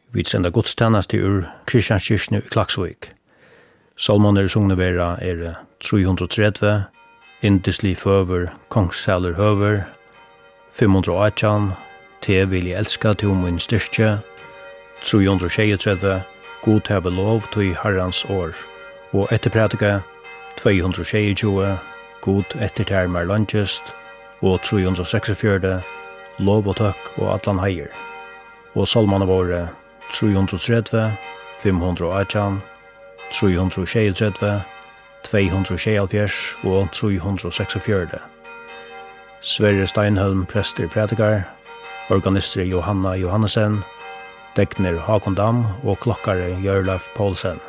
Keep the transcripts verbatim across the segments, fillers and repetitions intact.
Vi sender godstjeneste ur Kristianskirchen i Klaksvik. Salmoner i Sognevera er tre hundre og tretti, Indisli Føver, Kongssaler Høver, fem hundre og atten, Te vil jeg elska til min styrke, tre hundre og tjuetre, God have lov til Herrans år, og etter prædike, to hundre og tjue, God etter termer landgjøst, og tre hundre og seksogfjørt, lov og tøkk og atlan heier. Og salmane våre, tre hundre og tretti, fem hundre og atten, tre hundre og tjuetre, to hundre og tjuehalvfjerds og tre hundre og seksogfjørt. Sverre Steinholm, prester prædikar, organister Johanna Johannesen, Degner Hakon Dam og klokkare Jørlaf Poulsen.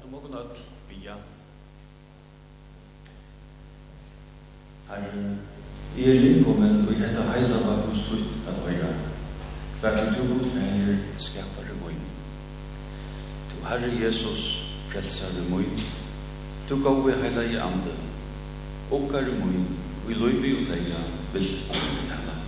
Lat um okkum öll bia. Herre, jeg er innkommen og hetta heila var hos trutt at høyra. Hver til du mot fenger skapare moin. Du Herre Jesus, frelsare moin. Du gav i heila i ande. Okkare moin, vi løyvi og teia vil omtala.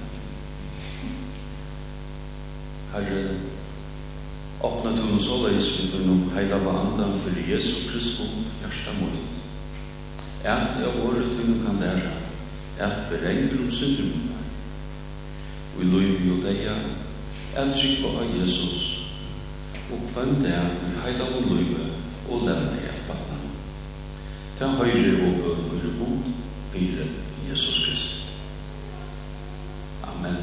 Herre, åpna du noe såleis vi tar noe heila var andan for Jesu Kristus hjärsta moin. Ert av året du kan læra, ert berenger om syndrumene. Vi løyvi og teia, ert trykva av Jesus, og kvann det vi heila og løyve og levna i et batna. Ta høyre og bøn og rebod, fire Jesus Kristus. Amen.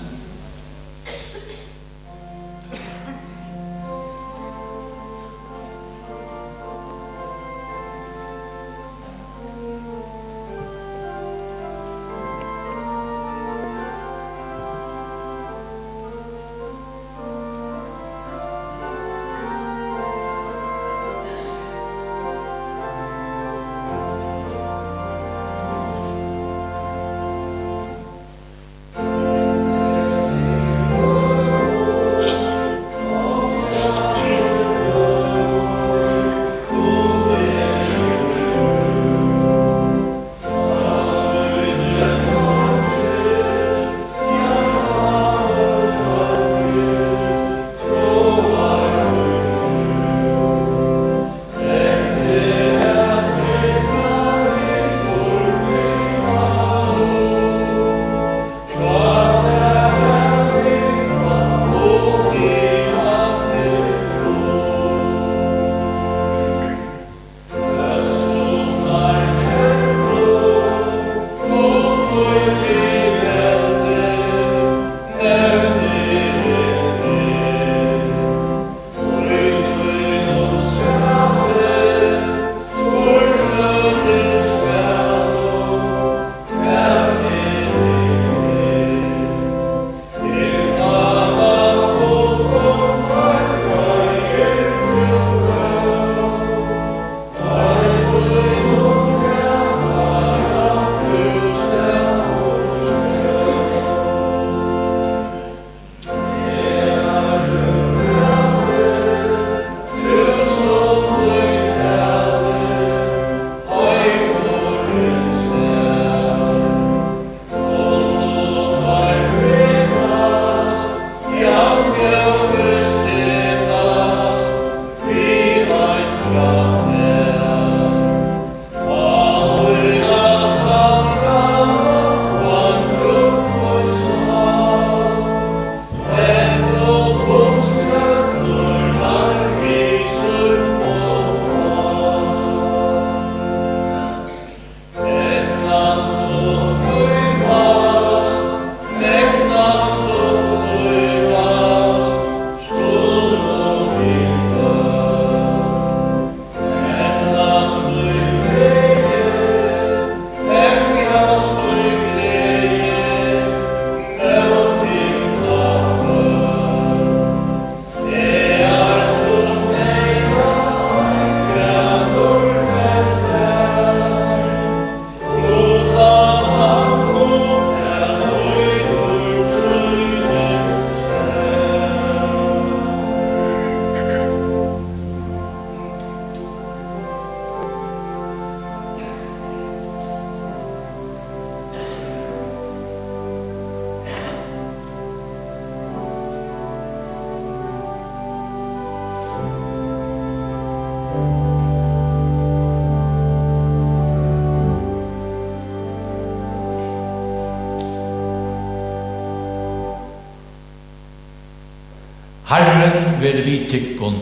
Herren vil vi tykkon.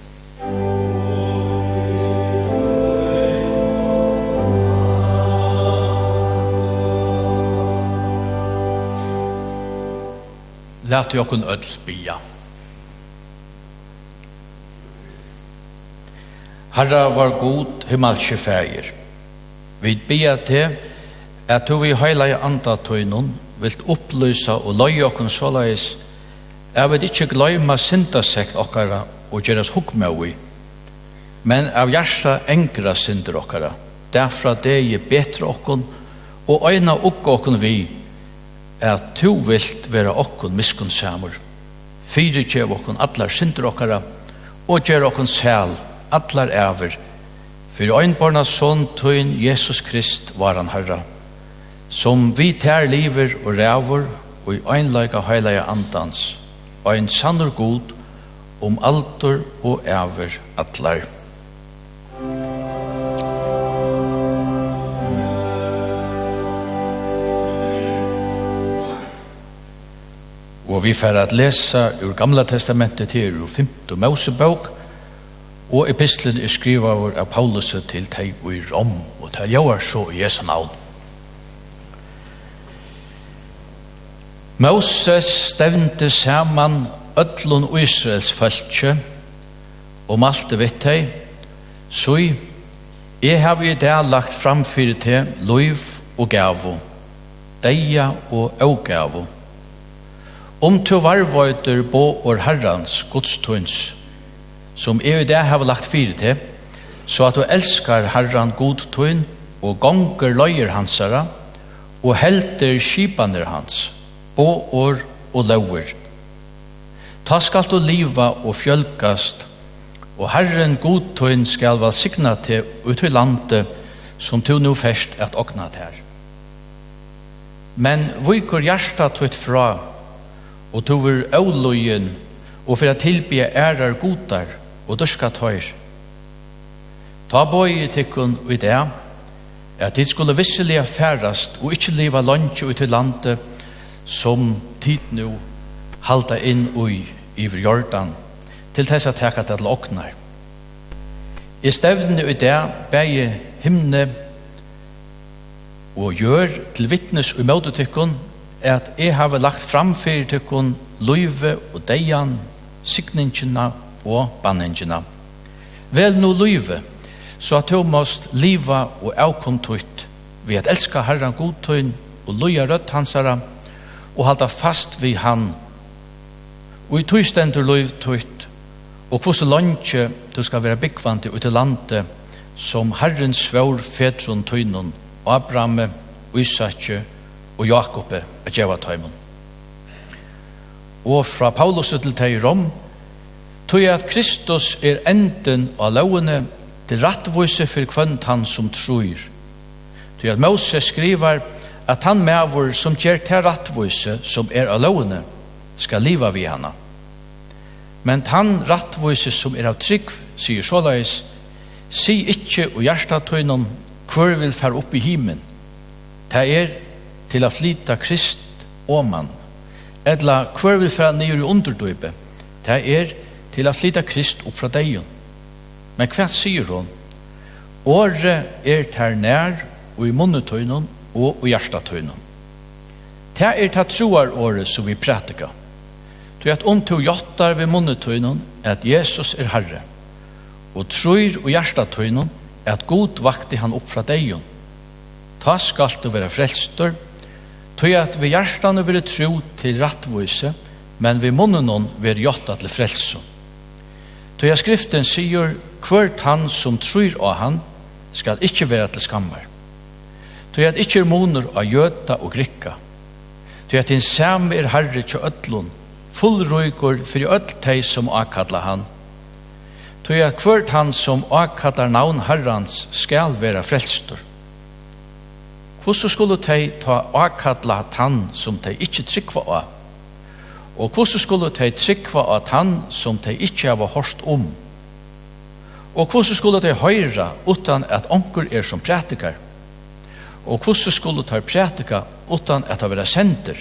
Lat jokon öll bia. Herra var god himmelske fægir. Vi bia til at du vi heila i andatøynun vilt opplysa og løy okon såleis jeg vil ikke gløyma syndasekt okkara og gjeras hukmøy men av hjärsta enkra synder okkara, derfra det er betre okkon, og øyna okko okkon vi, at to vilt vera okkon miskunnsamur, fyrirgjev okkon allar synder okkara, og gjer okkon sæl allar æver, for øynborna son tøyn Jesus Krist var han Herra, som vi tær liver og rævur, og i øynlaga heilaga andans, og ein sannur god, om altor og æver atlar. Og vi får at lesa ur Gamla testamentet til ur femte Mosebok, og epistlen er skrivet av Paulus til teg i Rom, og til jeg så i Jesu navn. Moses stevnte saman öllun Israels fölkje, og malte vitt teg, så jeg har i det lagt framfyrir til loiv og gavo, deia og augavo, om to varvøyder bo or herrans godstøyns, som jeg i det har lagt fyrir til, så at du elskar herran godtøyn og gonger løyer hansara, og helter skipaner hans, bo or og lauer. Ta skal du liva og fjölkast, og herren godtøyn skal vel signa til ut i landet, som du nu først at okna til. Men vikur hjärsta tøyt fra, og du vil avløyen, og for å tilbe ærar godar, og dørska tøyr. Ta bøy tikkun i det, at de skulle visselig færast, og ikkje liva lunch ut i landet, som tid nu halda inn ui iver Jordan, til tessa teka til oknar. I stevne i det, bæge himne, og gjør til vittnes i møtetikkun, at jeg har lagt fram fyrir tikkun luive og deian, signingina og banningina. Vel nu luive, så at du måst liva og avkomtutt ved at elska herran godtøyn og luja rødt hansara, og halda fast vid han. Og i tøy stendur luiv tøyt, og hvordan lunche du skal være byggvandi ut i landet, som herren svår fedron tøynun, Abraham, Isakje og Jakobe a djeva tøymon. Og fra Paulus til teg i Rom, tøy at Kristus er enden av lovene til rattvise for kvønt han som tror. Tøy at Moses skriver at han mevor som gjer til rattvise som er av lovene skal liva vi hana. Men han rattvise som er av trygg, sier såleis, si ikkje og hjertatøynon hvor vil fær opp i himen. Det er til å flyta Krist åman. Edla hvor vil fær nere i underdøybe. Det er til å flyta Krist opp fra deion. Men hva sier hun? Året er ter nær og i munnetøynon og i hjertatøynon. Det er ta troar året som vi pratika. Det er at om to jottar ved munnetøynon at Jesus er Herre, og tror og hjertatøynon at god vakti han opp fra deion. Ta skal du være frelstor, tog at vi hjertane vil tro til rattvise, men vi munnen vil jotta til frelso. Tog at skriften sier, hvert han som tror av han, skal ikkje være til skammar. Tog at ikkje er moner av jøta og grikka. Tog at din sam er herre til ødlun, fullrøykor for i ødl teg som akadla han. Tog at hvert han som akadlar navn herrans skal være frelstor. Hvordan skulle de ta akadla han som de ikke tryggva av? Og hvordan skulle de tryggva av han som de ikke har hørt om? Og hvordan skulle de høyra utan at onker er som pratikar? Og hvordan skulle de pratika utan at de være sender?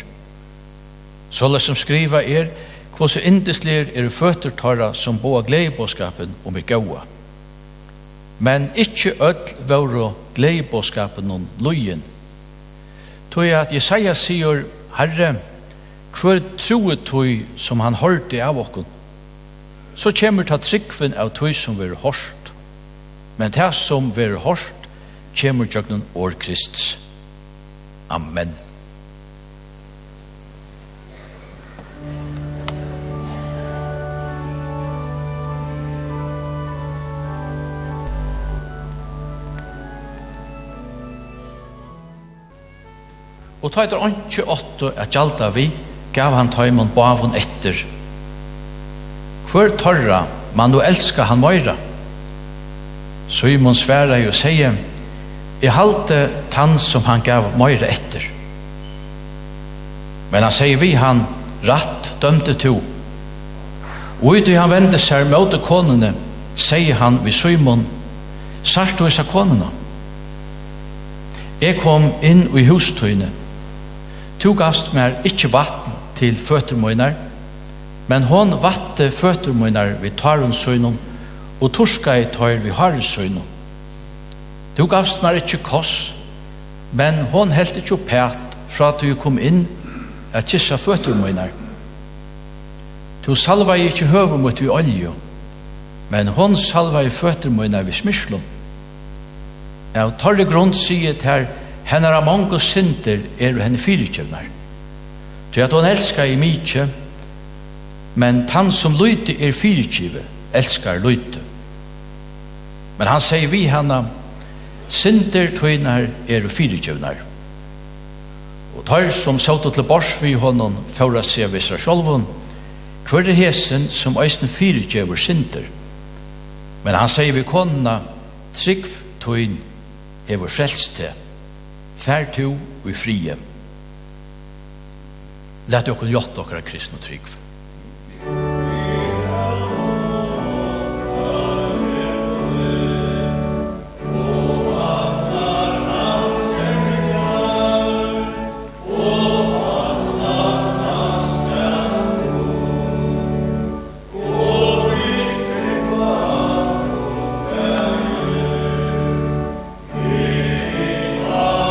Så det som skriva er, hvordan indeslir er føtter tarra som boa gledebåskapen om i gaua. Men ikkje ødl våre gledebåskapen om lojen. Tog at Jesaja sier, Herre, hver troet tog som han hørte av okken, så kommer ta tryggven av tog som vil hørst. Men det som vil hørst, kommer jøgnen år Kristus. Amen. og ta etter ikke åtte at gjalda vi, gav han taimon bavon etter. Hvor torra man nu elska han møyra? Simon sværa jo sier, jeg halte tann som han gav møyra etter. Men han sier vi han ratt dømte to. Og ut i han vende seg mot konene, sier han ved Simon, sart du isa konene? Jeg kom inn i hustøyne, tog gavst mer ikkje vatten til føtermøyner, men hon vatte føtermøyner vid taronsøynen, og torska i tar vid haresøynen. Tog gavst mer ikkje koss, men hon helt ikkje pæt fra at du kom inn at kissa føtermøyner. Du salva ikkje høver mot vi olje, men hon salva i føtermøyner vid smyslun. Ja, torre grunn sier her, henne er mange synder er henne fyrirkjøvnar. Du at hon elskar i mykje, men han som lyte er fyrirkjøve, elskar lyte. Men han sier vi henne, synder tøynar er fyrirkjøvnar. Og tar som saut til bors vi honom for å se visra sjolvun, hver er hesen som eisne fyrirkjøver synder. Men han sier vi konna, trygg tøyn hever frelste, fær to og frie. Lät dere gjort dere kristne trygg.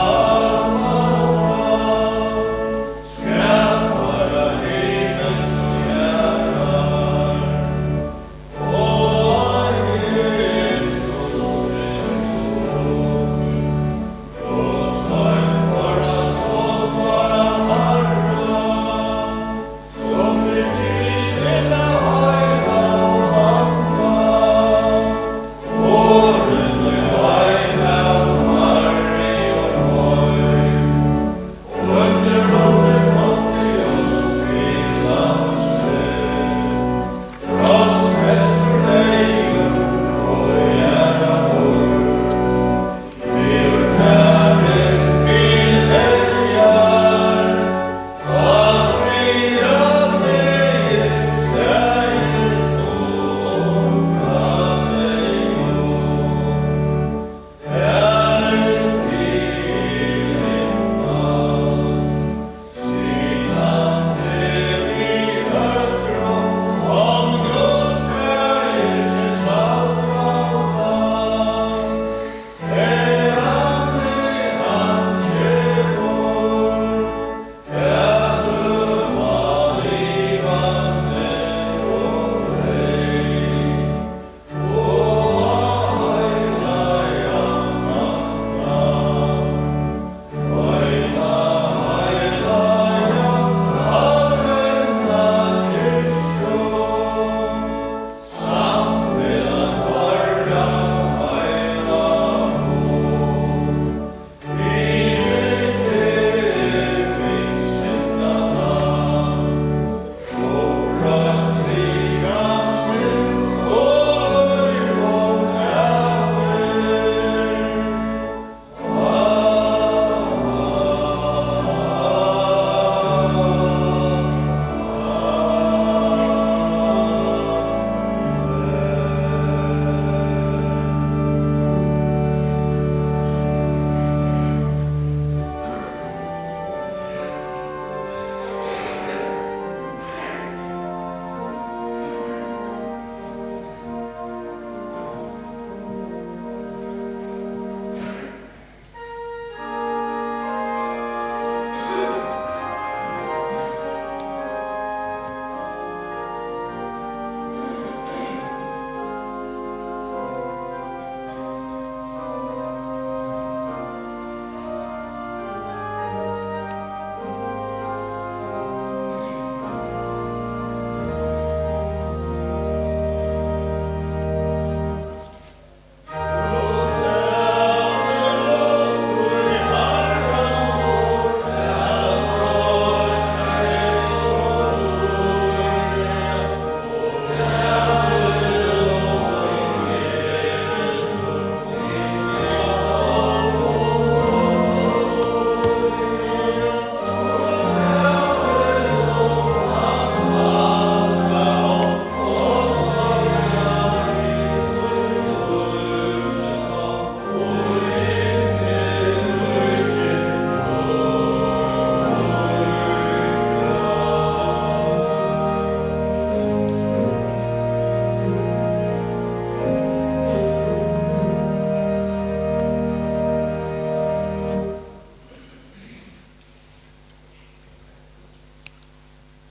Skap for a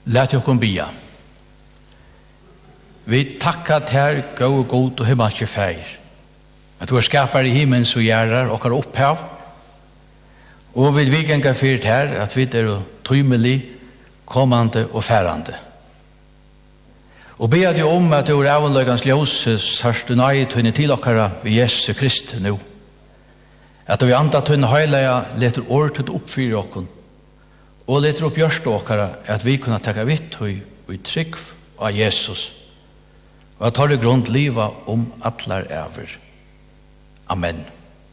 Lät jag kom bia. Vi tackar till gå och god och himmelske fär. Att du är skapare i himlen så gärrar och har upphav. Och vill vi gänga fyrt här att vi är tymelig, kommande och färande. Og ber du om at du er avløgans ljøs, sørst du nøy tøyne til okkara ved Jesus Kristi nu. At du anda tøyne høyleia leter året oppfyrir okkon, og leter opp gjørst okkara at vi kunne takka vitt høy og trygg av Jesus, og at har grunn liva om atlar over. Amen.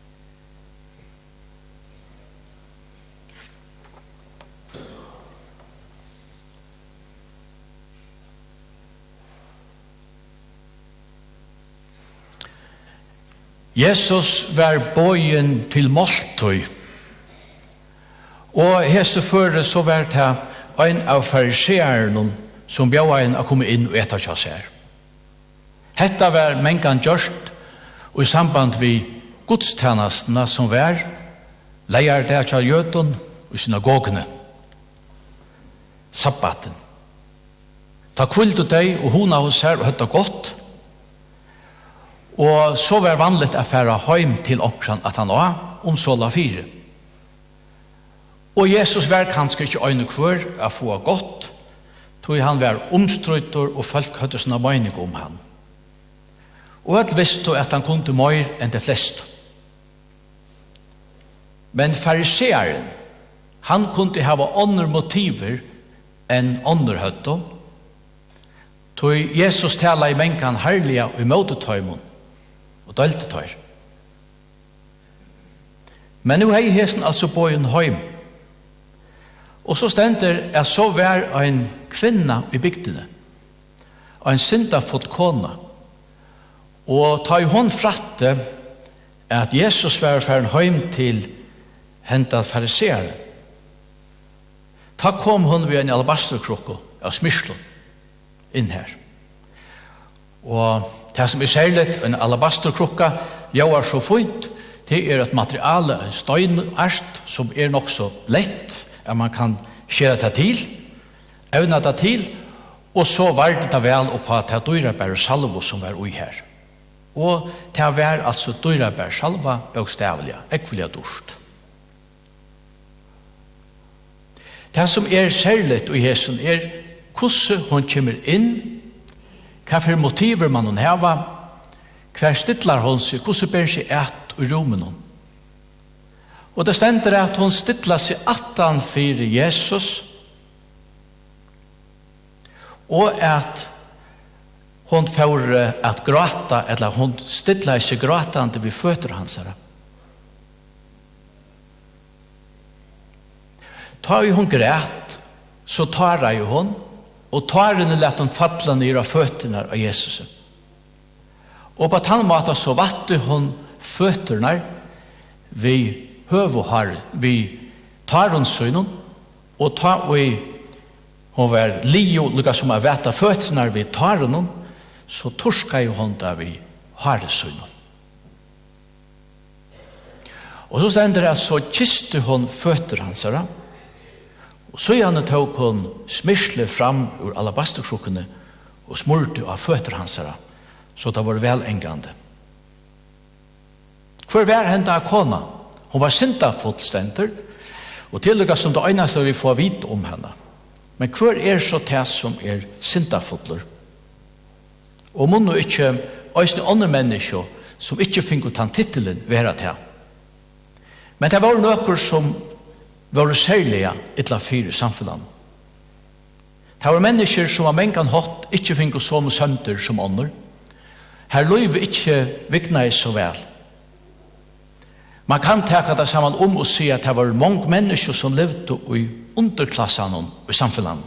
Jesus var bøyen til måltøy. Og hese føre så var det en av fariseeren som bjør en å komme inn og etta kjass her. Hetta var mengan gjørst og i samband vi godstjenestene som var leier det kjall jøten og synagogene. Sabbaten. Ta kvult ut deg og hona hos her og hetta godt. Og så var vanligt å fære heim til oppsjan at han var om sola fire. Og Jesus var kanskje ikke øyne kvar å få godt, tog han var omstrøyter og folk hadde sånne mening om han. Og at visste at han kunne mer enn de fleste. Men fariseeren, han kunne ha andre motiver enn andre høtte, tog Jesus tala i mengan herlige og i møtetøymon, og dølte tør. Men nu hei hesen altså på en heim. Og så stender jeg så vær en kvinna i bygdene, en syndafått kona, og ta i hånd fratte at Jesus var for en heim til hentet fariseeren. Ta kom hun ved en alabasterkrokko av smyrslo inn her. Og det som er særlig, en alabasterkrukka, gjør så fint, det er et materiale, en støynart, som er nok så lett, at man kan skjere det til, evne det til, og så var det vel oppå at det er dyrabær salvo som var ui her. Og det var altså dyrabær salva, bokstavlige, ekvelige dorst. Det som er særlig i hessen er hvordan hun kommer inn, hva for motiver man hun heva, hva stidlar hun seg, hvordan ber seg et i rommen hun. Og det stender at hun stidlar seg attan for Jesus, og at hun får at gråta, eller hun stidlar seg gråtande vid føtter hans. Ta jo hun græt, så tar jeg jo hun, og tar henne lett hun falla ned av føtterne av Jesus. Og på den måten så vatte hun føtterne vi høvehar, vi tar hun sønnen, og tar vi hun var lio, lukka som er veta føtterne vi tar hun, så torska jo hun da vi har sønnen. Og så stender det så kiste hun føtter hans herre, og så gjerne tok hun smyrsle fram ur alabasterkrukkene og smurte av føtter hans herre, så det var vel engande. Hvor var henne av kona? Hun var sinta fullstender, og tillykke som det eneste vi får vite om henne. Men hvor er så det som er sinta fuller? Og må nå ikke øyne andre mennesker som ikke finner den titelen være til. Men det var noe som var særlige ytla fire samfunnet. Det var mennesker som av mengan hatt ikke finner så med sømter som andre. Her løyve ikke vikna i så vel. Man kan teka det sammen om og si at det var mange mennesker som levde i underklassen i samfunnet.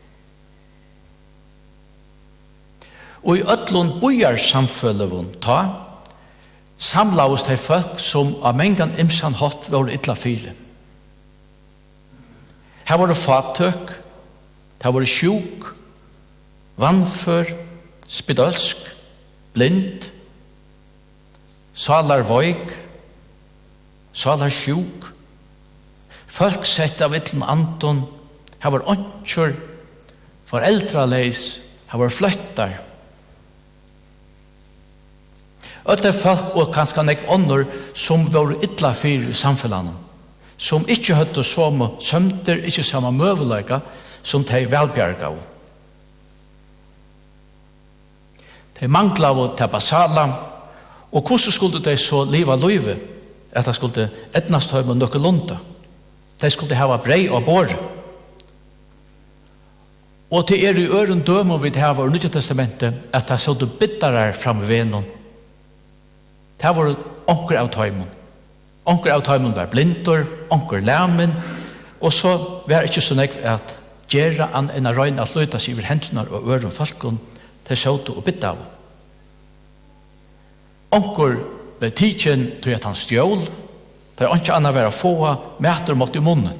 Og i ødlund bojar samfunnet ta, samla oss til folk som av mengan imsan hatt var ytla fire. Her var det fatøk, her var det sjuk, vannfør, spedølsk, blind, salar voik, salar sjuk, folk sett av ytlen anton, her var åndsjør, Foreldraleis har vært flyttar. Ötte folk og kanskje nek ånder som var ytla fyr i samfunnet, som ikke høtte samme sømter, ikke samme møvelega, som de velbjerga av. De mangla av til basala, og hvordan skulle de så liva løyve, at de skulle etnast høy med noe lunta. De skulle hava brei og bor. Og til er i øren dømer vi til hava i Nye Testamentet, at de sådde bittarar fram ved venon. Det var onker av tøymon. Onker av tøymon var blindur, onker læmen, og så var det ikke så nek at gjerra an enn a røyne at løyta seg over hendunar og øren folkon til sådde og bitta av. Onker ble tidkjen til at han stjål, det er ikke anna være få mæter mot i munnen.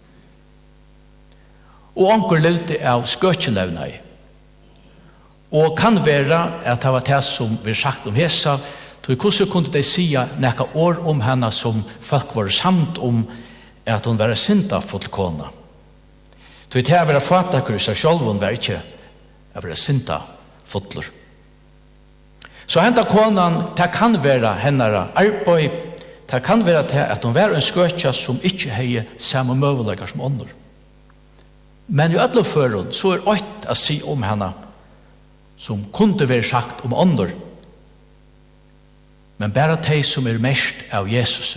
Og onker levde av skøtjelevna i. Og kan være at det var det som vi sagt om hesa, så hvordan kunne de sia nekka år om henne som folk var samt om at hun var sinta fullkona. Så det er å fatakur i seg selv, hun var ikke å være sinta fullor. Så henta konan, det kan være hennara arbeid, det kan være til at hun var en skøtja som ikke hei samme møveleggar som ånder. Men i ødlo føren, så er ått å si om henne som kunne være sagt om ånder, men bare de som er mest av Jesus.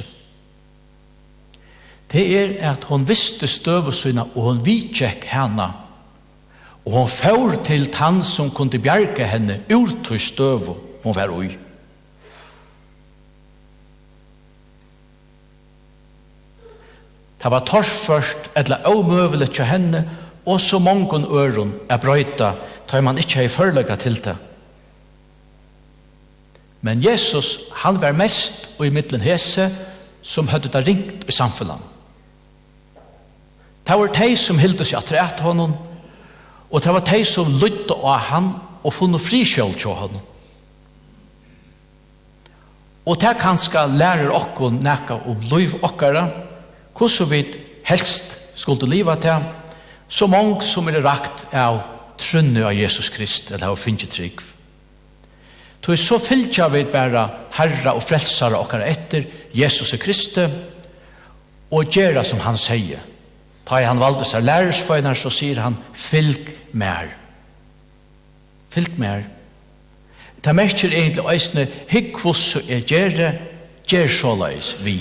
Det er at hun visste støvesynene, og hun vidtjekk henne, og hun får til tann som kunne bjerke henne ut til støvet hun var ui. Det var torrførst eller omøvelig til henne, og så mange øren er brøyta, da man ikke har førlegget til det. Men Jesus, han var mest og i middelen hese som hadde det ringt i samfunnet. Det var de som hilde seg atret honom, og det var de som lytte av han og funnet frikjøl til honom. Og det kanskje lærer okkon nekka om liv okkara, hvordan vi helst skulle liva til, så mange som er rakt av trunne av Jesus Krist, eller av finnetrygg. Så så fylltja vi bare Herre og frelsare okkara etter Jesus Kristus, og gjøre som han sier. Da han valgte seg lærersføyner, så sier han, fylg mer. Fylg mer. Det merker egentlig øysene, hikk hvordan er gjøre, gjør såleis vi.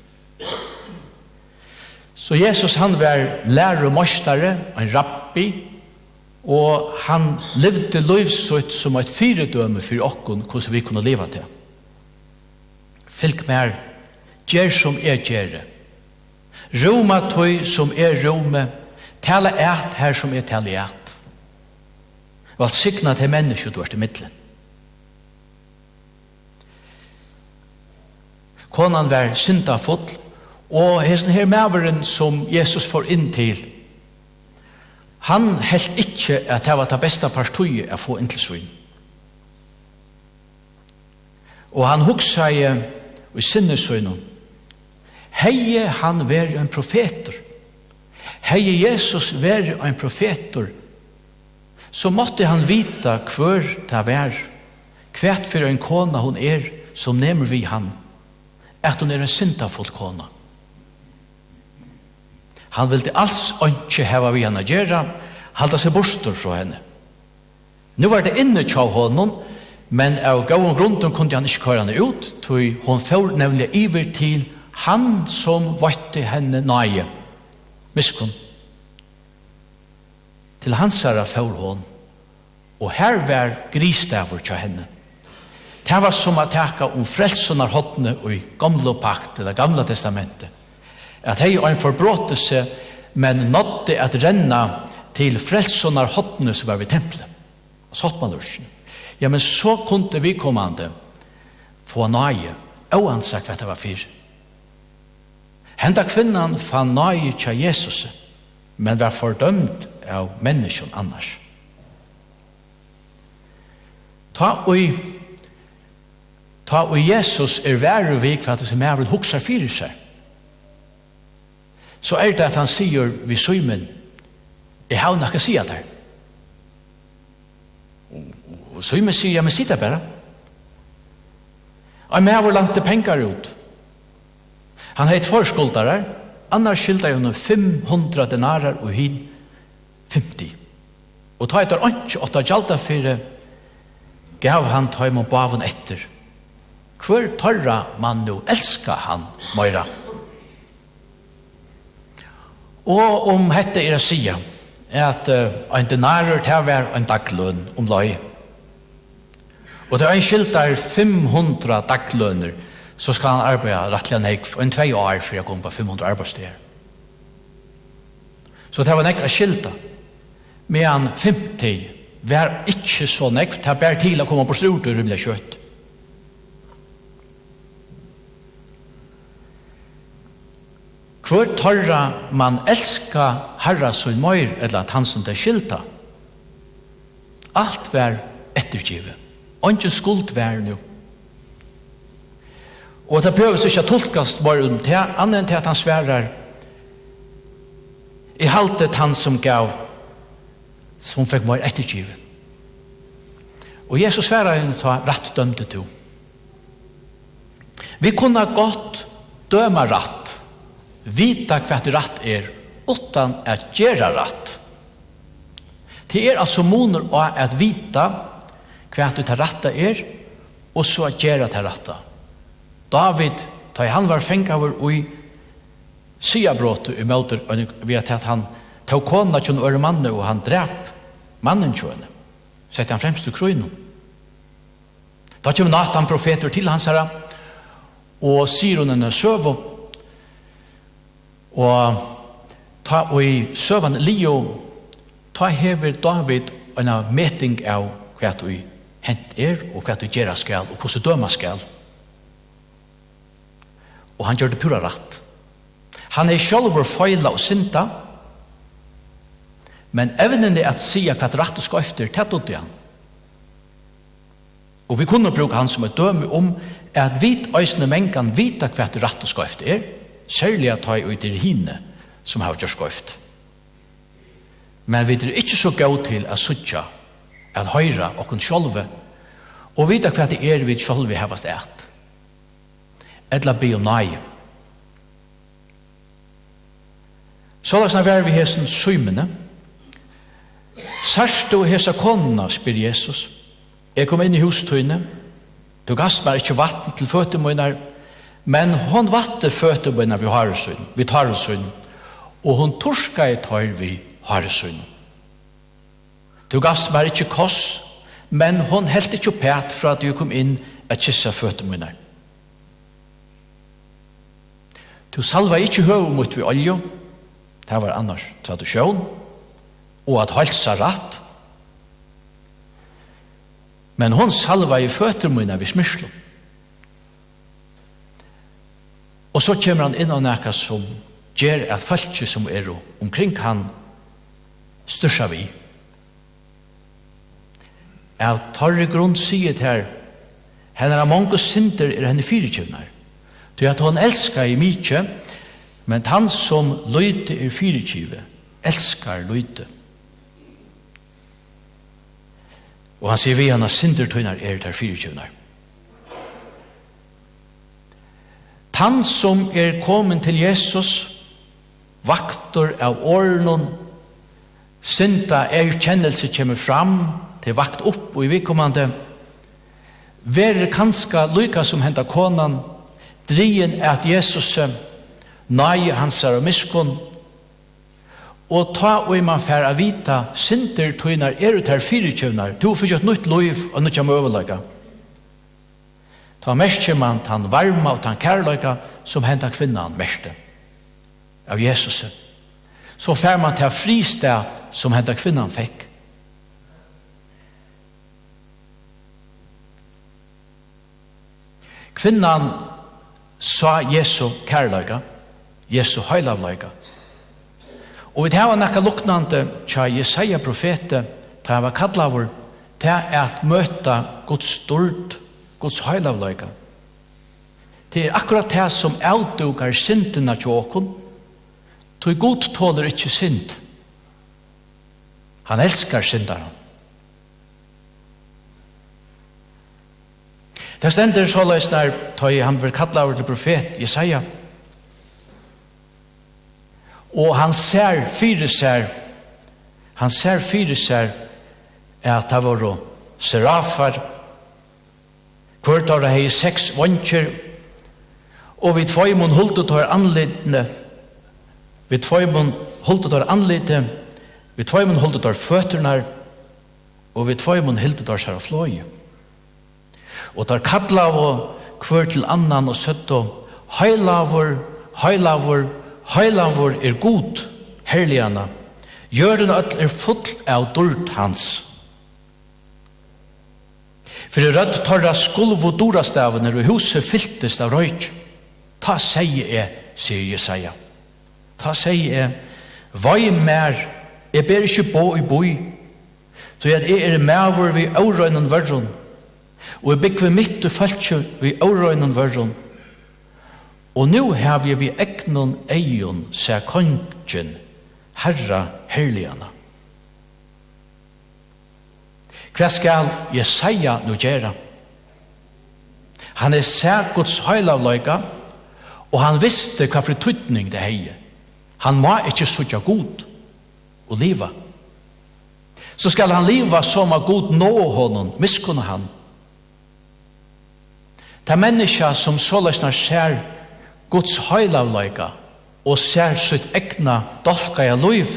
Så Jesus han var lærer og møstare, en rabbi, og han levde livsøyt som et fyredøme for okken, hvordan vi kunne leva til. Fylg mer, gjør som er gjøre. Roma tøy som er rome, tale et her som er tale et. Valsigna til mennesker du er til middelen. Konan var synda full, og hesten her maveren som Jesus får inn til, han helt ikke at det var det beste partiet å få inn til svinn. Og han hugsa i, i sinnesøgnen, heie han var en profeter, heie Jesus var en profeter, så måtte han vita hver det var, hvert for en kona hun er, som nemmer vi han, at hun er en syndafull kona. Han ville alls ikke hava vi henne gjøre, halda seg bostor fra henne. Nu var det inne tjau honom, men av gavun grunden kunne han ikke køre henne ut, tog hun får nemlig iver til han som vatte henne nøye, miskun. Til hans herre får hon, og her var gristavur tja henne. Det var som at teka om frelsonar hotne i gamla pakt, eller gamla testamentet. At hei en forbråtelse, men nådde at renna til frelsonar hotne som var ved tempelet. Sottmalursen. Ja, men så kunne vi kommande få nøye, og han sagt hva det var fyr. Henda kvinnan fann nøye tja Jesus, men var fordømt av mennesken annars. Ta og ta og Jesus er verre vik for at det som jeg vil huksa fyrir seg. Så er det at han sier vi søymen, jeg har noe å si at her. Og så vi sier, ja, men sitter bare. Og med var langt pengar ut. Han heit forskuldare, annars skylda jo fem hundra denarer og hin femti. Og ta etter åndsj åtta gjalda fyrir gav han ta imot baven etter. Hvor torra man nu elska han møyra. Og om hette er å sia at uh, en denarer til hver en dagløn om løy. Og det er en skylda fem hundra dagløner så skal han arbeide rettelig nek for en tvei år for å komme på fem hundra arbeidssteder. Så det var nekva skylda. Men femti var ikke så nekv, det var til å komme på stort og rymlig kjøtt. Hvor torra man elska herra så møyr, eller at han som det skylda. Alt var ettergivet. Og ikke skuld var nu. Og det behøves ikke tolkast bare om det, annet til at han sværer i haltet han som gav, som fikk mer ettergivet. Og Jesus sværer en ta rett dømte to. Vi kunne godt døma rett, vita hva det rett er, utan at gjøre rett. Det er altså moner av at vita hva det rette er, og så at gjøre det rette. David, da han var fengaver i syabråtet i møter, ved at han tog kona til øre mannen, og han drep mannen til henne. Sette han fremst til krøynen. Da kommer Nathan profeter til hans herre, og sier hun en søv, og, ta, og i søvende Leo, ta hever David en meting av hva du hent er, og hva du gjør skal, og hvordan dømer skal. Og han gjør det pura rett. Han er selv feila og synta, men evnen er at sige hva det rett skal efter, tett ut i han. Og vi kunne bruke han som et døme om at vi øysene mengan vita hva det rett skal efter er, særlig at ta ut i hinne som har gjort skøyft. Men vi er ikke så gå til å sutja, at høyra okken sjolve, og vita hva det er vi sjolve hevast eit. Edla be og nei. Så la oss være vi hesen symene. Sørst du hesa kona, spyr Jesus. Jeg kom inn i hustøyne. Du gast meg ikke vatten til føtemøyner, men hon vatte føtemøyner vi har søyn, vi tar søyn, og hon torska i tar vi har søyn. Du gast meg ikke koss, men hon helt ikke pæt fra at du kom inn at kissa føtemøyner. Du salva ikke høy mot vi olje, det var annars tradisjon, og at halsa rett. Men hon salva i føtermøyna vi smyrslo. Og så kommer han inn og nekka som gjør at folk som er omkring han størsa vi. Av tarre grunn sier her, henne er mange synder er henne fyrirkjøvnar. Du at hon elskar i mykje, men han som løyte er fyrirkjive, elskar løyte. Og han sier vi han at syndertøynar er der fyrirkjivnar. Han som er kommet til Jesus, vaktor av årenon, synda erkjennelse kommer fram, til vakt opp og i vikkommande, være kanska lykka som henta konan, drien at Jesus nei hans er og miskon, og ta og man fer a vita synder tøynar er ut her fyrirkjøvnar, du får gjort nytt liv og nytt jam overlaga. Ta mest man tan varma og tan kærleika som henta kvinnan meste av Jesus. Så fer man til fristad som henta kvinnan fikk. Kvinnan sa Jesu kærleika, Jesu heilavleika. Og vi tar nekka luknande tja Jesaja profete, ta var kallavur, ta at møta Guds stort, Guds heilavleika. Det er akkurat det som avdukar syndina tjåkon, tog god tåler ikkje synd. Han elskar syndaren. Det stender såleis når han vil kalla over til profet Jesaja. Og han ser fire ser, han ser fire ser at det var serafar, hvert år hei seks vantjer, og vi tvøymon holdt ut hver anledende, vi tvøymon holdt ut hver anledende, vi tvøymon holdt ut hver føtternar, og vi tvøymon holdt ut hver skjæra fløye. Og tar kattla og kvør til annan og søtt og høylavur, høylavur, høylavur er god, herligana. Jørden og øtl er full av dård hans. For i rødt torra skulv og dorastavene og huset fylltest av røyk. Ta sier jeg, sier Jesaja. Ta sier jeg, vai mer, jeg ber ikke bo i boi, så jeg er med vi aurøynen verden, og jeg bygger mitt og falskje vi aurøynen verden. Og nå har vi vi egnon eion, sier kongen, herra herligana. Hva skal Jesaja nå gjøre? Han er sær Guds høylavløyga, og han visste hva for tydning det heier. Han må ikke sutja god og liva. Så skal han liva som av god nå honom, miskunna han. Det er menneska som såløsnar ser Guds høylavløyga og ser sitt egna dolka i liv,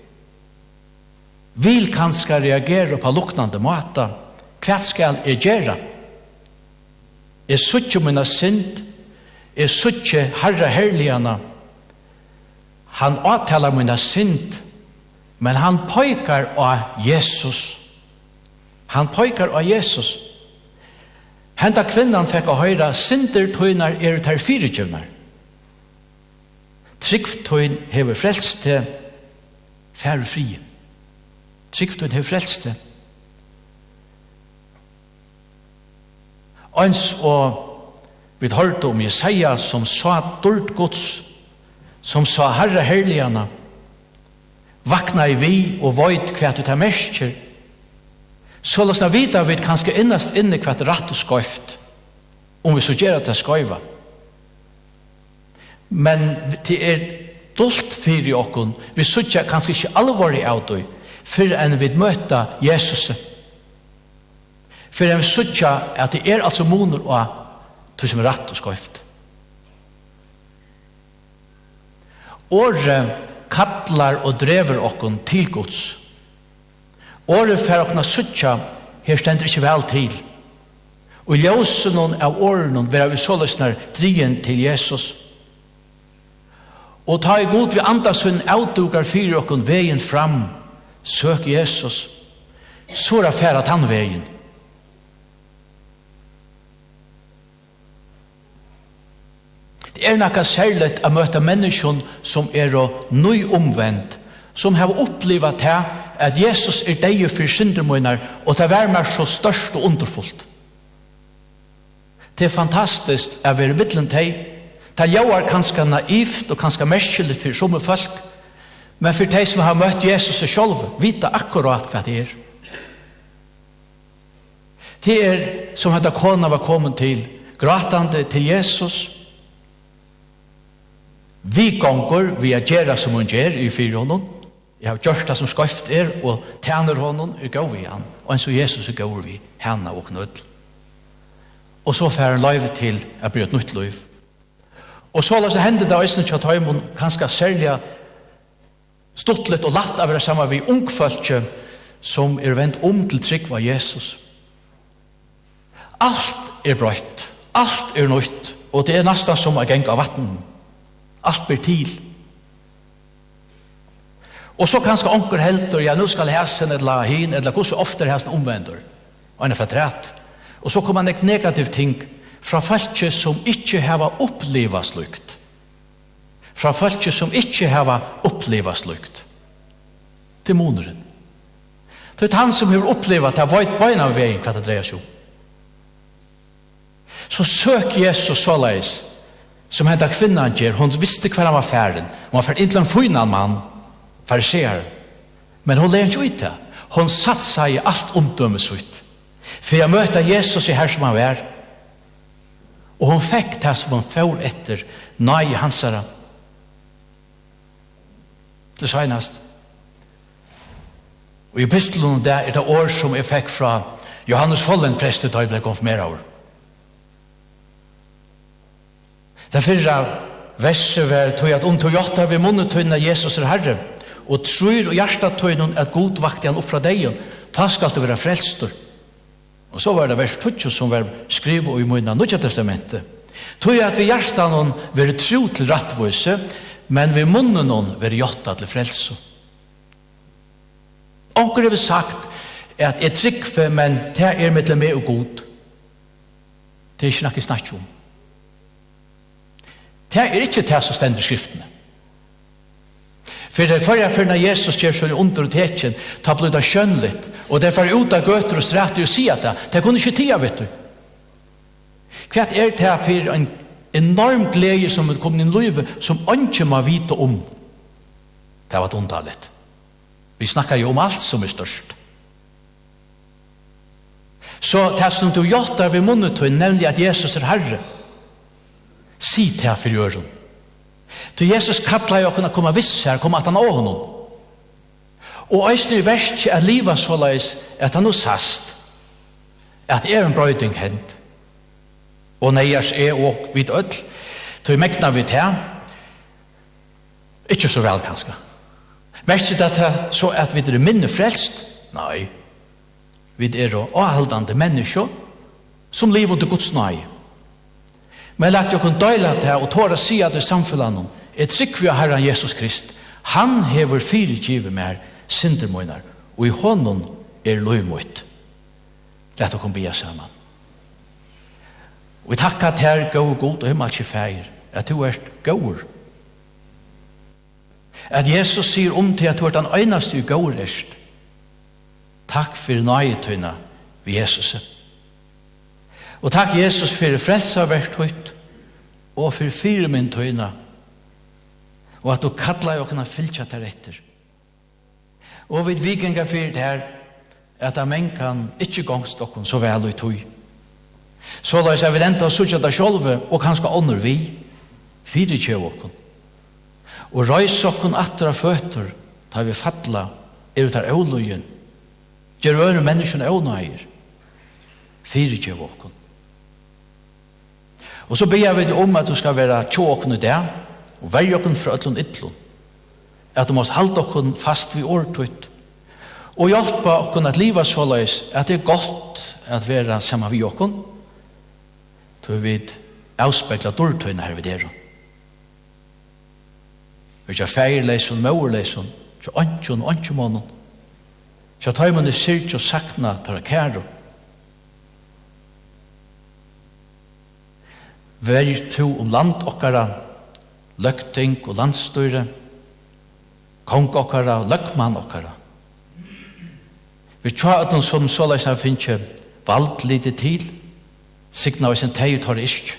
vil kanskje reagere på luknande måte. Hva skal jeg gjøre? Jeg suttje mina synd, jeg suttje herre herligana. Han avtaler mina synd, men han pøykar av Jesus. Han pøykar av Jesus. Henta kvinnan fikk å høyra, synder tøynar er ter firekjøvnar. Tryggtøyn hever frelst til færre frie. Tryggtøyn hever frelst til. Ans og vi hørte om Jesaja som sa dård Guds, som sa herre herligana, vakna i vi og void hva du tar mersker, så la oss vite vi kanskje innast inne hva det rett og skøyft, om vi så gjør at det skøyva. Men det er dolt fyrir okkon, vi suttja kanskje ikke alvorlig av det, for enn vi møta Jesus. For enn vi suttja at det er altså moner og det som er rett og skøyft. Året kattlar og drever okkon til Guds. Året for okkona suttja, her stender ikke vel til. Og ljøsen av årene vil vi såløsner drien til Jesus. Og ta i god vi andasund avdugar fyrir okkon veien fram, søk Jesus, så er færa tann veien. Det er nekka særligt å møte mennesker som er nøy omvendt, som har opplevd til at Jesus er deg for syndermøyner, og det er mer så størst og underfullt. Det er fantastisk å være mittlen til. Det er kanskje naivt og kanskje merkelig for somme folk, men for de som har møtt Jesus selv, vite akkurat hva det er. Det er som at kona var kommet til, gratande til Jesus. Vi gonger vi er gjerra som hun gjer i fire hånden. Jeg har gjort det som skøyft er, og tjener hånden er gav vi han. Og en så Jesus er gav vi henne og knødl. Og så får han løyve til å bli et nytt løyv. Og så la seg hende det også til å ta imot kanskje særlig stuttlet og latt av det samme vi ungfølge som er vendt om til trygg av Jesus. Alt er brøtt, alt er nytt, og det er nesten som å gjenge av vatten. Alt blir til. Og så kanskje onker helter, ja, nå skal hæsen eller hin, eller hvor så ofte er hæsen omvender, og han er fortrætt. Og så kommer en negativ ting fra folk som ikke har opplevd slukt. Fra folk som ikke har opplevd slukt. Til moneren. Det er han som har opplevd at det har vært beina av veien hva det dreier seg om. Så søk Jesus så leis, som henta kvinnan gjør, hun visste hva han var ferden. Hun var ferden inntil en fynan mann, fariseeren. Men hun lærte ikke ut det. Hun satt seg i alt omdømmes ut. For jeg møter Jesus i her som han var, Og hun fikk det som hun får etter nøye hansara. Det senest. Og i epistelen der er det år som jeg fikk fra Johannes Follen prestet da jeg ble konfirmeret over. Det fyrre verset var tog at om tog gjør vi munnetøyne Jesus er Herre, og tror og hjertetøyne at god vakte han opp fra deg, ta skal det være frelstor. Og så var det vers tjugo som var skrivet i munnen av Nødja testamentet. Tog at vi hjertet noen være tro til rattvise, men vi munnen noen være gjøtta til frelse. Onker har vi sagt at jeg trykker, men det er mellom meg og god. Det er ikke noe snakk om. Det er ikke det som stender i skriftene. For det er hver når Jesus gjør sånn under og tekjen, ta blir det skjønnligt, og det er for ut av gøter og streter og sier det. Det kunne ikke tida, vet du. Hva er det for en enorm glede som er kommet inn i livet, som ikke må vite om? Det var et ondallet. Vi snakker jo om alt som er størst. Så det som du gjør der ved munnetøyen, nemlig at Jesus er Herre, si til for gjøren. Så Jesus kallar jo å kunne komme viss her, komme at han av honom. Og eisne i verst er livet så leis at han er sast, at er en brøyding hent. Og neiers er og vidt ødel, så i mekna vi til, ikke så vel kanskje. Verst er det så at vi er minne frelst? Nei. Vi er avholdende mennesker som lever under Guds nøye. Men lagt jeg kunne døyla til og tåra si at det samfunnet et trykk vi av Herren Jesus Krist. Han hever fyrirgivet meg syndermøyner, og i hånden er løymøyt. Lett å kunne bia sammen. Og jeg takker at her gå god og himmelske feir, at du er gåur. At Jesus sier om til at du er den eneste i gåur erst. Takk for nøyetøyna ved Jesus. Og takk Jesus for frelsa verktøyt og for fire min tøyna og at du kallar jo kunne fylkja der etter. Og vid vikinga for det her at a menn kan ikke gongst okkon så vel og tøy. Så la oss evident å sutja det sjolve og kanskje ånder vi fire kjøv okkon. Og røys okkon atra føtter da vi fatla er ut her euløyen gjør øre menneskene euløyer fire kjøv okkon. Og så ber vi om at du skal være tjåkne der, og velge okken fra øtlån ytlån. At du måtte halde okken fast vid årtøyt. Og hjelpe okken at livet så løs, at det er godt at være sammen vid okken. Så vi avspekler dårtøyene her vid dere. Vi ikke feirleisen, mørleisen, ikke ønsken og ønskemånen. Så tar man det sirt og sakna til å kære. Vær to om land okkara, løgting og landstyre, kong okkara, løgmann okkara. Vi tja at noen som så leis han finner valgt lite til, signa vi sin teg tar isk.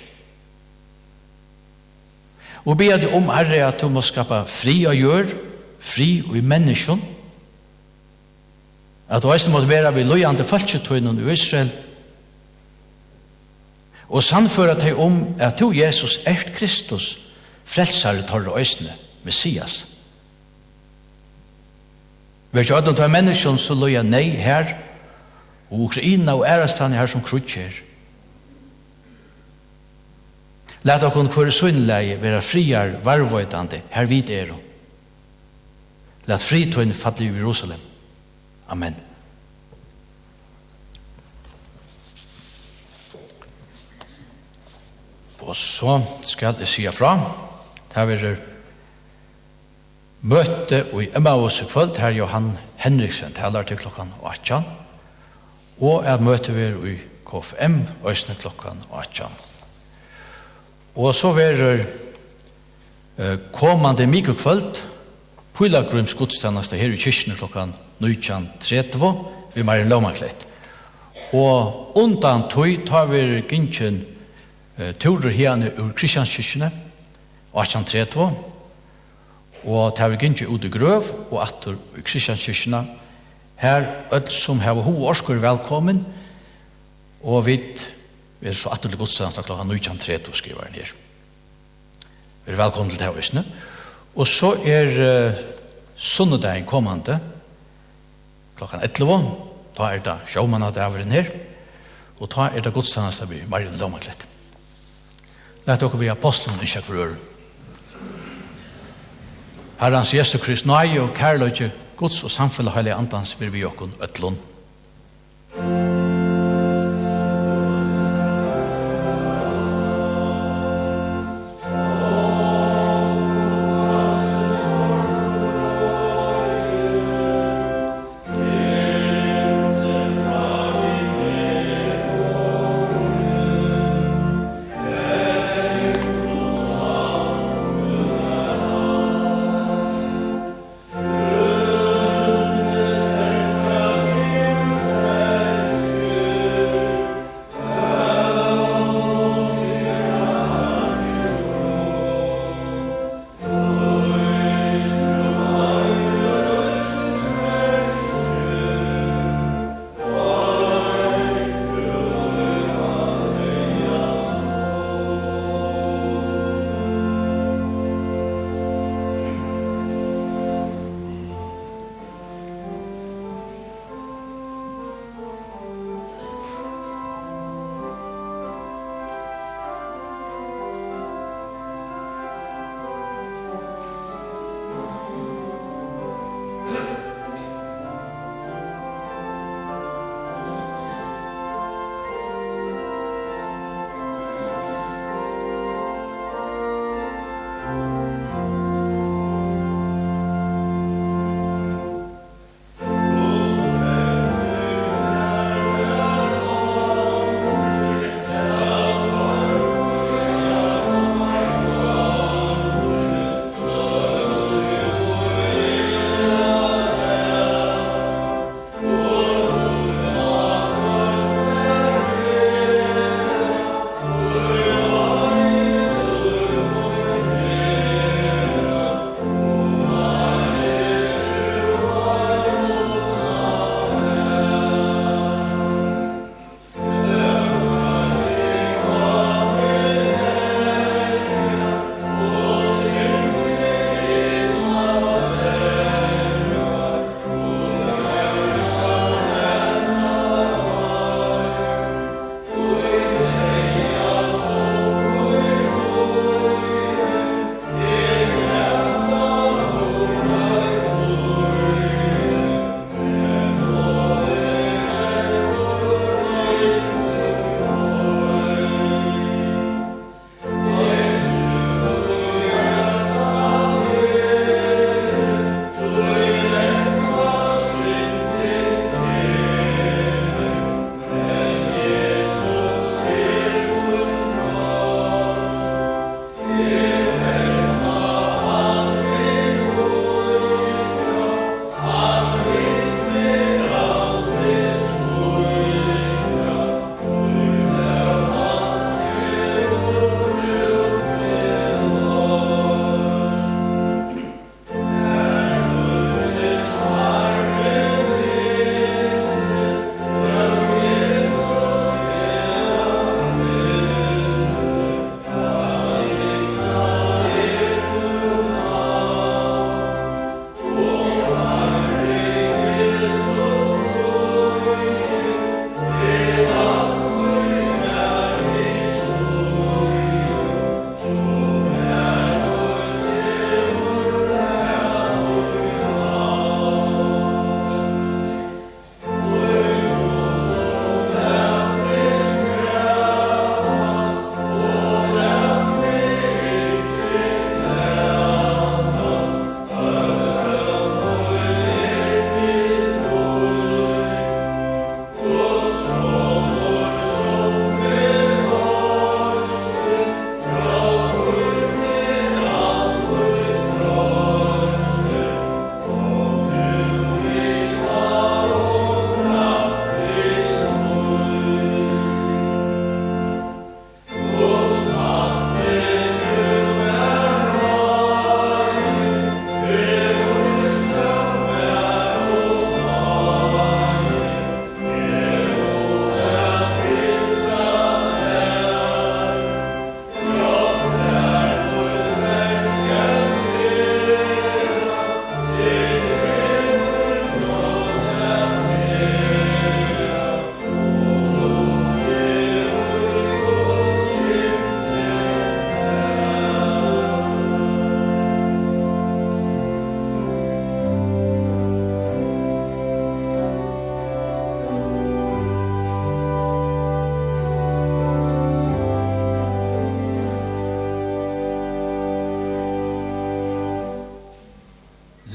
Og ber du om herre at du må skapa fri og gjør, fri og i menneskjon, at du også måtte være ved løyande falsketøynen i Israel, og sannføra deg om at du, Jesus, er Kristus, frelsare tar og øsne, Messias. Vi har ikke ødnet av menneskene som løyer nei her, og Ukraina og ærestane her som krutjer. Lät oss kunne for sunnleie være friar, varvøytande, her vid er. Lät fritøyne falle i Jerusalem. Amen. Og så skal jeg si fra. Det er møte i Emmaus i kveld. Her er Johan Henriksen taler til klokken åtte. Og jeg møter vi i K F M østene klokken åtte. Og så er det uh, kommende mikrokveld Pøylagrums godstjeneste her i kyrkene klokken nitton tretti ved Marin Lommakleit. Og undan tog tar vi gynkjen Uh, turer herne ur Kristianskirkene åttan tretti og tar vi gynnsi ut i grøv og atter i Kristianskirkene her øll som har ho orskur velkommen og vi Vi er så atterlig godstjeneste klokka nitton tretti, skriver han her. Vi er velkommen til tilhøysene. Og så er uh, sunnedagen kommande, klokka elleve, da er det sjåmann av dæveren her, og da er det godstjeneste vi Marion Lomaklet. Lett dere vi apostelen i kjekk for øren. Herrens Jesu Krist, nøye og kærløyke, Guds og samfunnet heilige andans vil vi okken øtlån. Amen.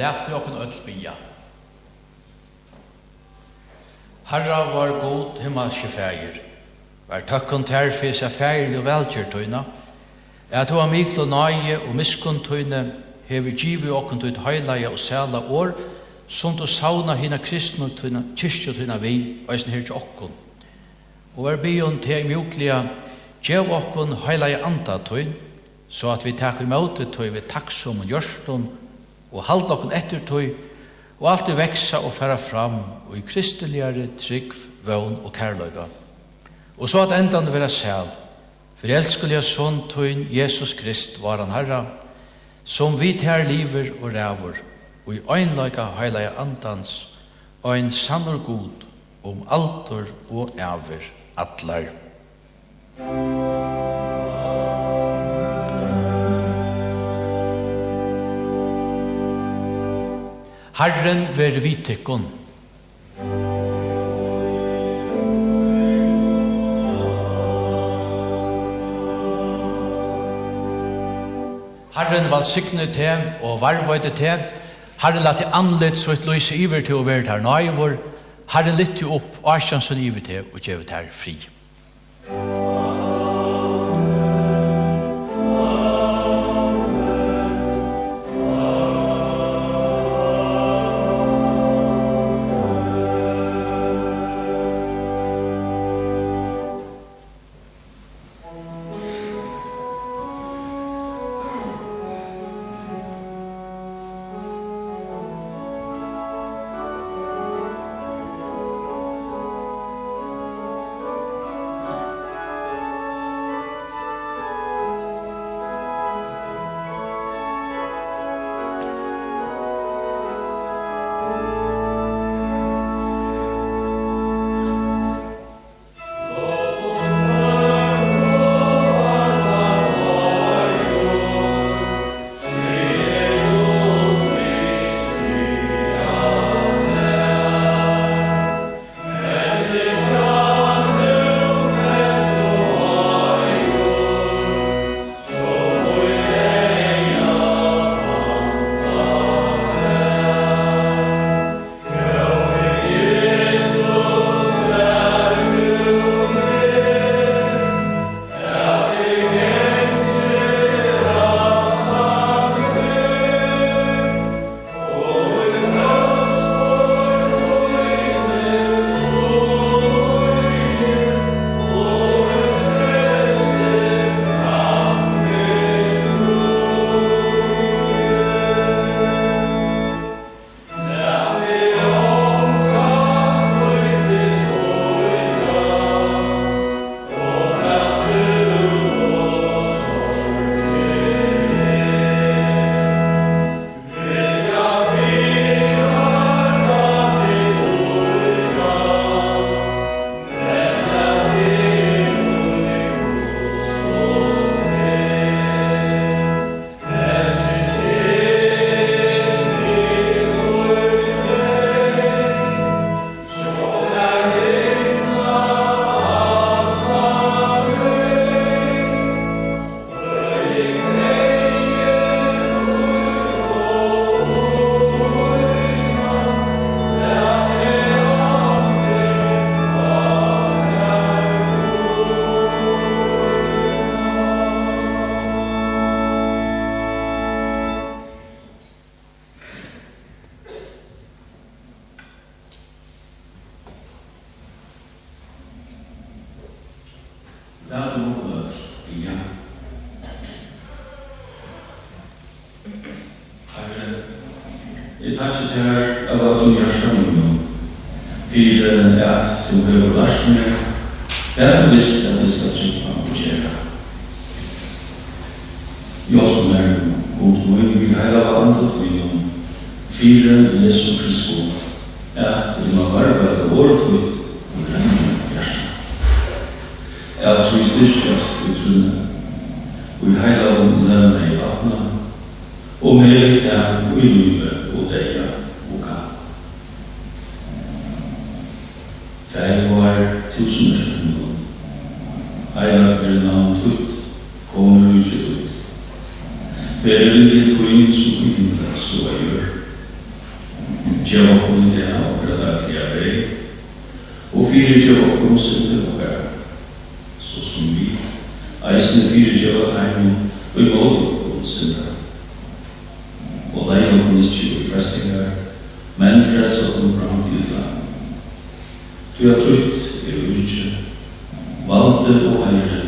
Lät jag kunna öll bia. Herra var god himmelske fægir. Var takkon terfi seg fægir og velkjørtøyna. At du har miklo nøye og miskuntøyne hever givet okkon til heilaja og sæla år som du saunar hina kristne kyrkjøtøyna vi og eisen her til okkon. Og var bion til mjukliga gjev okkon heilaja andatøyn så at vi takk imot tøy vi takksom og gjørston og halda okkon etter tøy og alltid veksa og færa fram og i kristeligare trygg, vøvn og kærløyga. Og så at endan vera sæl, for elskuliga sånn tøyn Jesus Krist var han Herra, som vi ter liver og rævor, og i øynløyga heilaja andans, og en sannor god om altor og æver atlar. Herren ver vitikkon. Herren valsigne te og varvøyde te. Herren la til anledd så et løyse iver til å være her nøyvor. Herren lytte opp asjansen iver til og gjevet her fri. Ber vilje tog in som himla så jag gör. Gjeva okkum i det og for at det er vei, og fire gjeva okkum synder og her, så som vi, eisne fire gjeva tegnen, og i måte okkum synder. Og leie okkum ikke i frestingar, men frels okkum fram til land. Du har trutt er urge, valde og heier